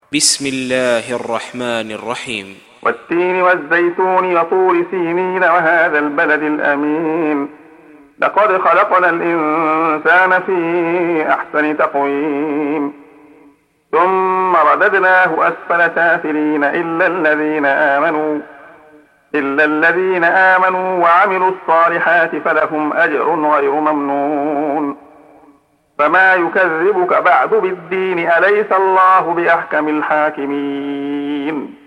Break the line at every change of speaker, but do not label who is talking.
بسم الله الرحمن الرحيم.
والتين والزيتون وطور سينين وهذا البلد الأمين لقد خلقنا الإنسان في أحسن تقويم ثم رددناه أسفل سافلين إلا الذين آمنوا وعملوا الصالحات فلهم أجر غير ممنون. فما يكذبك بعد بالدين، أليس الله بأحكم الحاكمين.